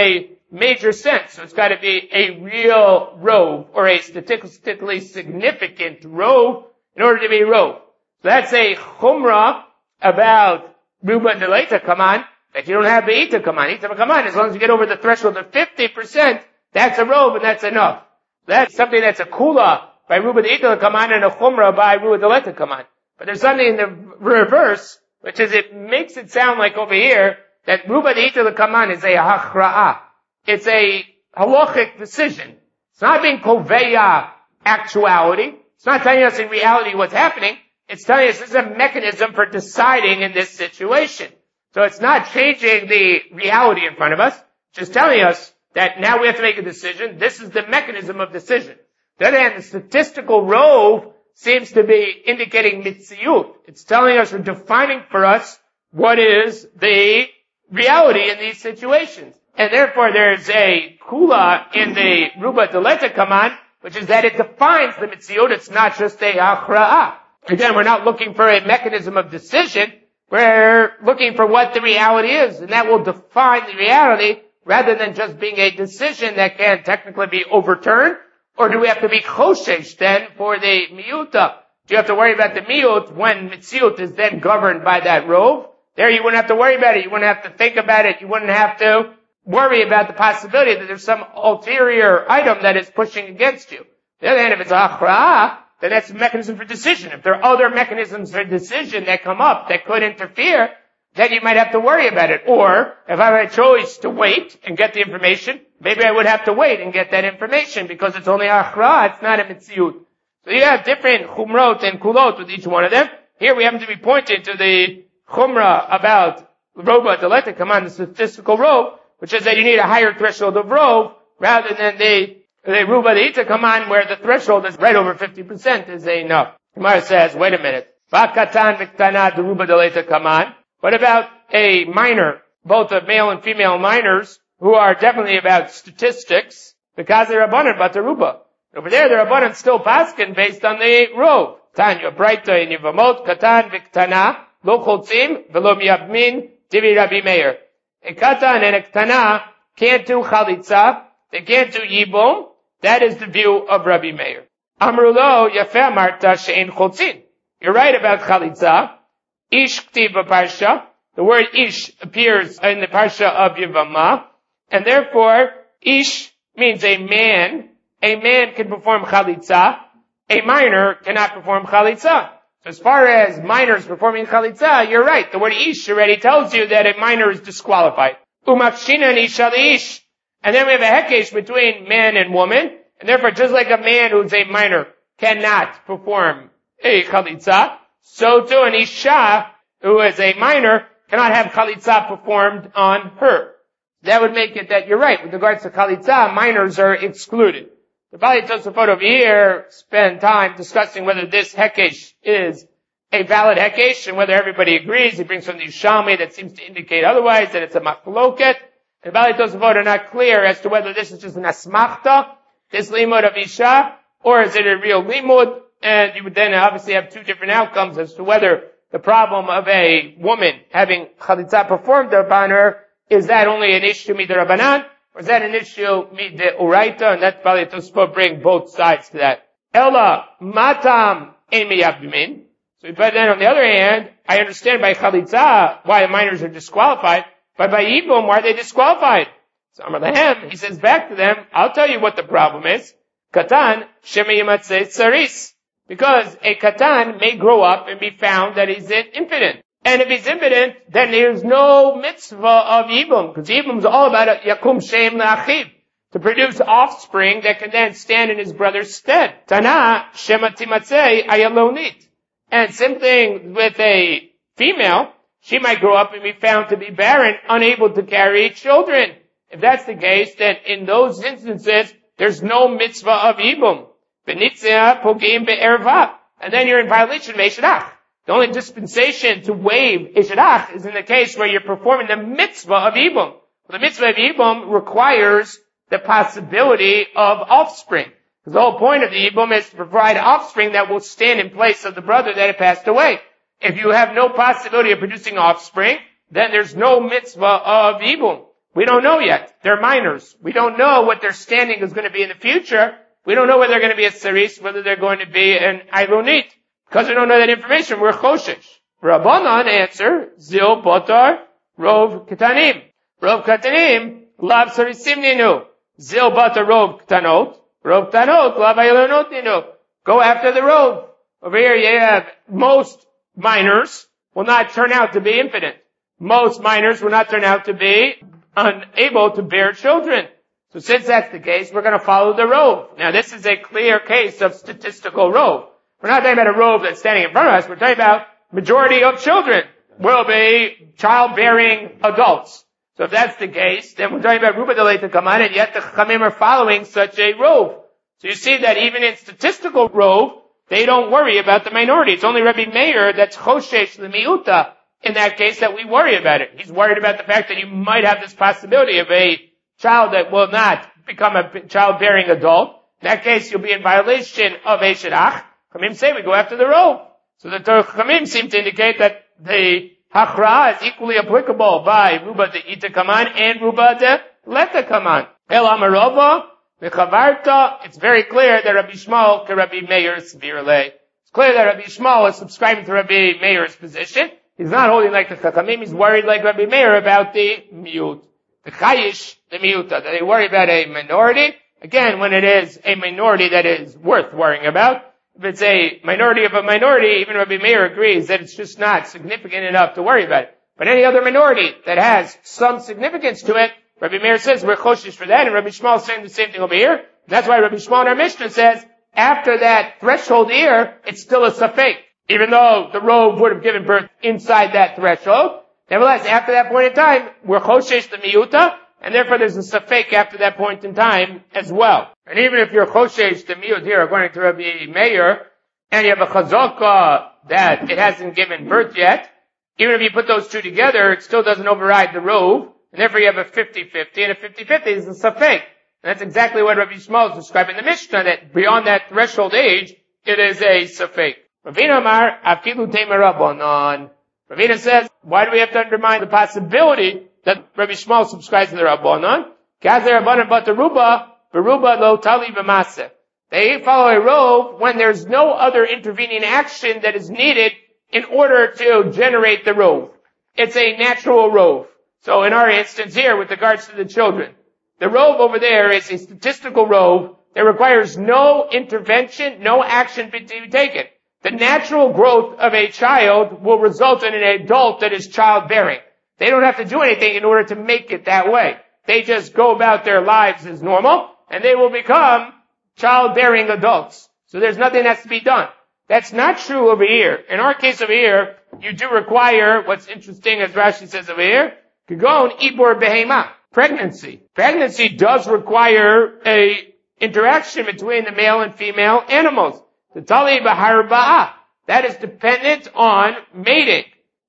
major sense. So it's got to be a real rove or a statistically significant rove in order to be rove. So that's a chumrah about ruba deleita kaman, that you don't have the ita kaman. Ita kaman, as long as you get over the threshold of fifty percent, that's a rove and that's enough. That's something that's a kula by ruba deleita kaman and a chumrah by ruba deleita kaman. But there's something in the reverse, which is it makes it sound like over here that ruba deleita kaman is a hachra'ah. It's a halachic decision. It's not being koveya actuality. It's not telling us in reality what's happening. It's telling us this is a mechanism for deciding in this situation. So it's not changing the reality in front of us. Just telling us that now we have to make a decision. This is the mechanism of decision. On the other hand, the statistical rove seems to be indicating mitziyut. It's telling us or defining for us what is the reality in these situations. And therefore there's a kula in the ruba deleta kaman, which is that it defines the mitziyut. It's not just a achra'ah. Again, we're not looking for a mechanism of decision. We're looking for what the reality is, and that will define the reality rather than just being a decision that can technically be overturned. Or do we have to be choshesh then for the miyuta? Do you have to worry about the miyut when mitziyut is then governed by that rove? There you wouldn't have to worry about it. You wouldn't have to think about it. You wouldn't have to worry about the possibility that there's some ulterior item that is pushing against you. On the other hand, if it's achra'ah, then that's a mechanism for decision. If there are other mechanisms for decision that come up that could interfere, then you might have to worry about it. Or, if I had a choice to wait and get the information, maybe I would have to wait and get that information because it's only achra'ah, it's not a mitziyut. So you have different chumrot and kulot with each one of them. Here we happen to be pointing to the chumrah about roba deleta kaman, the statistical rove, which is that you need a higher threshold of rove rather than the The ruba deita kaman, where the threshold is right over fifty percent, is enough. Gemara says, wait a minute. V'katan v'ktana de ruba deleta kaman. What about a minor, both of male and female minors, who are definitely about statistics, because they're rabbanan but the ruba. Over there, the rabbanan still paskin based on the rove. Tanya braita in Yevamot, katan v'ktana, lo choltzim, v'lo miyabmin, divi Rabbi Meir. A katan and a ktana can't do chalitza, they can't do yibum. That is the view of Rabbi Meir. Amrulo yafeh amarta she'en chotzin. You're right about chalitza. Ish ktiv parsha. The word ish appears in the parsha of Yevamah, and therefore ish means a man. A man can perform chalitza. A minor cannot perform chalitza. So as far as minors performing chalitza, you're right. The word ish already tells you that a minor is disqualified. Umafshina isha ish. And then we have a hekesh between man and woman, and therefore just like a man who's a minor cannot perform a chalitza, so too an isha who is a minor cannot have chalitza performed on her. That would make it that you're right. With regards to chalitza, minors are excluded. The Bali Tosafot over here spend time discussing whether this hekesh is a valid hekesh and whether everybody agrees. He brings from the Yushalmi that seems to indicate otherwise, that it's a machloket. The Bali Tosafot are not clear as to whether this is just an asmachta, this limud of Isha, or is it a real limud, and you would then obviously have two different outcomes as to whether the problem of a woman having chalitza performed upon her, is that only an issue mid'Rabbanan, or is that an issue mid'Oraita, and that's Bali Tosafot bring both sides to that. Ella matam ein miyabmin. So, but then on the other hand, I understand by chalitza why the minors are disqualified, but by Yibum, why are they disqualified? So Amar Lahem, he says back to them, I'll tell you what the problem is. Katan, shema yimatzeh tsaris. Because a katan may grow up and be found that he's impotent. And if he's impotent, then there's no mitzvah of Yibum. Because Yibum is all about yakum shem le'achiv. To produce offspring that can then stand in his brother's stead. Tana, shema timatzeh ayalonit. And same thing with a female, she might grow up and be found to be barren, unable to carry children. If that's the case, then in those instances, there's no mitzvah of Yibum. Benitzia pogim be'erva. And then you're in violation of Eshadach. The only dispensation to waive Eshadach is in the case where you're performing the mitzvah of Yibum. Well, the mitzvah of Yibum requires the possibility of offspring. Because the whole point of the Yibum is to provide offspring that will stand in place of the brother that had passed away. If you have no possibility of producing offspring, then there's no mitzvah of Yibum. We don't know yet. They're minors. We don't know what their standing is going to be in the future. We don't know whether they're going to be a Saris, whether they're going to be an Ilonit. Because we don't know that information, we're Choshesh. Rabbanan answer, Zil Botar Rov Ketanim. Rov Ketanim, Lav Sarisim Ninu. Zil Botar Rov Ketanot. Rov Ketanot, Lav Ilonot Ninu. Go after the Rov. Over here you have most minors will not turn out to be impotent. Most minors will not turn out to be unable to bear children. So since that's the case, we're going to follow the Rov. Now this is a clear case of statistical Rov. We're not talking about a Rov that's standing in front of us. We're talking about majority of children will be childbearing adults. So if that's the case, then we're talking about Ruba Delay to come on, and yet the Chachamim are following such a Rov. So you see that even in statistical Rov, they don't worry about the minority. It's only Rabbi Meir that's Choshesh L'miuta in that case that we worry about it. He's worried about the fact that you might have this possibility of a child that will not become a childbearing adult. In that case, you'll be in violation of Eshirach. Chachamim say we go after the Rov. So the Chachamim seem to indicate that the Hachra is equally applicable by Ruba de Ita Kaman and Ruba de Leta Kaman. El Amarova, Mechavarta, it's very clear that Rabbi Shmuel to Rabbi Meir's Virle. It's clear that Rabbi Shmuel is subscribing to Rabbi Meir's position. He's not holding like the Chachamim, he's worried like Rabbi Meir about the Miut. The Chayish, the Miuta, that they worry about a minority. Again, when it is a minority that is worth worrying about. If it's a minority of a minority, even Rabbi Meir agrees that it's just not significant enough to worry about it. But any other minority that has some significance to it, Rabbi Meir says we're choshish for that, and Rabbi Shmuel is saying the same thing over here. And that's why Rabbi Shmuel in our Mishnah says, after that threshold year, it's still a safek. Even though the Rov would have given birth inside that threshold, nevertheless, after that point in time, we're choshish the miyuta, and therefore there's a safek after that point in time as well. And even if you're choshesh the miyut here, according to Rabbi Meir, and you have a chazaka that it hasn't given birth yet, even if you put those two together, it still doesn't override the Rov, and therefore you have a fifty-fifty, and a fifty-fifty is a safek. And that's exactly what Rabbi Shmuel is describing in the Mishnah, that beyond that threshold age, it is a safek. Ravina Amar, afilu tema rabbanon. Ravina says, why do we have to undermine the possibility that Rabbi Shmuel subscribes to the Rabbanon? Kazer Rabbanon Bataruba, Baruba lo tali v'maseh. They follow a Rov when there's no other intervening action that is needed in order to generate the Rov. It's a natural Rov. So in our instance here, with regards to the children, the Rov over there is a statistical Rov that requires no intervention, no action to be taken. The natural growth of a child will result in an adult that is childbearing. They don't have to do anything in order to make it that way. They just go about their lives as normal, and they will become childbearing adults. So there's nothing that has to be done. That's not true over here. In our case over here, you do require, what's interesting as Rashi says over here, Kagon Ibor Behema, pregnancy. Pregnancy does require a interaction between the male and female animals. The Tali Bahar Ba'ah. That is dependent on mating.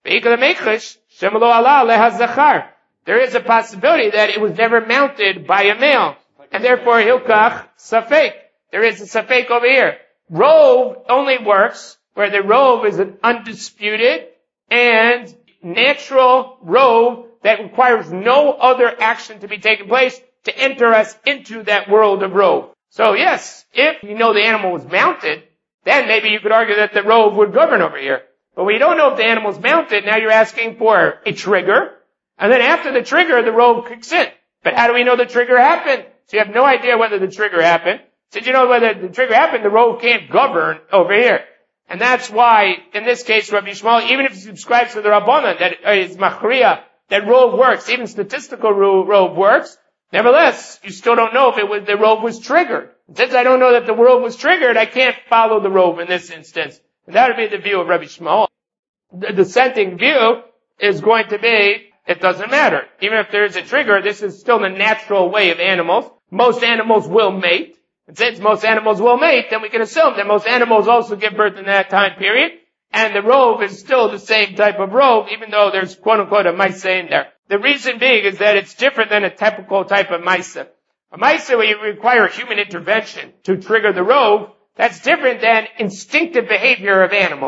There is a possibility that it was never mounted by a male. And therefore, Hilkach Safek. There is a Safek over here. Rov only works where the Rov is an undisputed and natural Rov that requires no other action to be taken place to enter us into that world of Rov. So yes, if you know the animal was mounted, then maybe you could argue that the Rov would govern over here. But we don't know if the animal's mounted. Now you're asking for a trigger. And then after the trigger, the Rov kicks in. But how do we know the trigger happened? So you have no idea whether the trigger happened. Since you know whether the trigger happened, the Rov can't govern over here. And that's why, in this case, Rabbi Shmuel, even if he subscribes to the Rabbanan, that is Machriya, that Rov works, even statistical Rov works, nevertheless, you still don't know if it was, the Rov was triggered. Since I don't know that the Rov was triggered, I can't follow the Rov in this instance. And that would be the view of Rabbi Shmuel. The dissenting view is going to be, it doesn't matter. Even if there is a trigger, this is still the natural way of animals. Most animals will mate. And since most animals will mate, then we can assume that most animals also give birth in that time period. And the Rov is still the same type of Rov, even though there's quote-unquote a Maisa in there. The reason being is that it's different than a typical type of Maisa. A Maisa where you require human intervention to trigger the Rov, that's different than instinctive behavior of animals.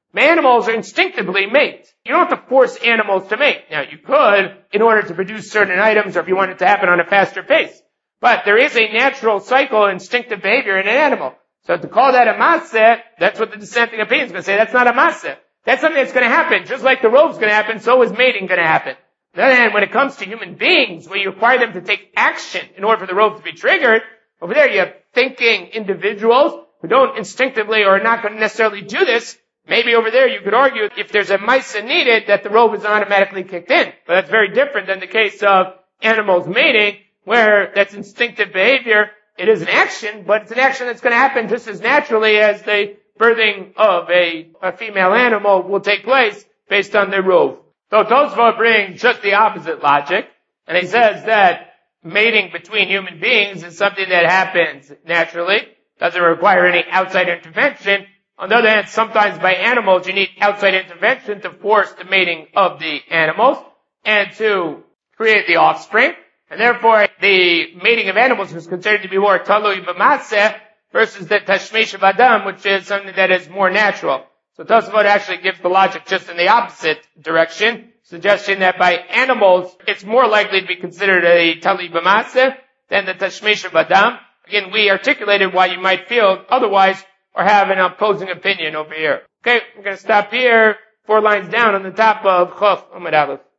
Animals instinctively mate. You don't have to force animals to mate. Now, you could in order to produce certain items or if you want it to happen on a faster pace. But there is a natural cycle, instinctive behavior in an animal. So to call that a maseh, that's what the dissenting opinion is going to say. That's not a maseh. That's something that's going to happen. Just like the rove's going to happen, so is mating going to happen. Then when it comes to human beings, where you require them to take action in order for the rove to be triggered, over there you have thinking individuals who don't instinctively or are not going to necessarily do this. Maybe over there you could argue if there's a maisa needed that the rove is automatically kicked in. But that's very different than the case of animals mating, where that's instinctive behavior. It is an action, but it's an action that's going to happen just as naturally as the birthing of a, a female animal will take place based on the rove. So Tosfot brings just the opposite logic, and he says that mating between human beings is something that happens naturally, doesn't require any outside intervention. On the other hand, sometimes by animals you need outside intervention to force the mating of the animals and to create the offspring. And therefore, the mating of animals is considered to be more talui b'maseh versus the tashmish of adam, which is something that is more natural. So Tosfot actually gives the logic just in the opposite direction, suggesting that by animals, it's more likely to be considered a talui b'maseh than the tashmish of adam. Again, we articulated why you might feel otherwise or have an opposing opinion over here. Okay, we're going to stop here, four lines down on the top of Chof Amud Aleph.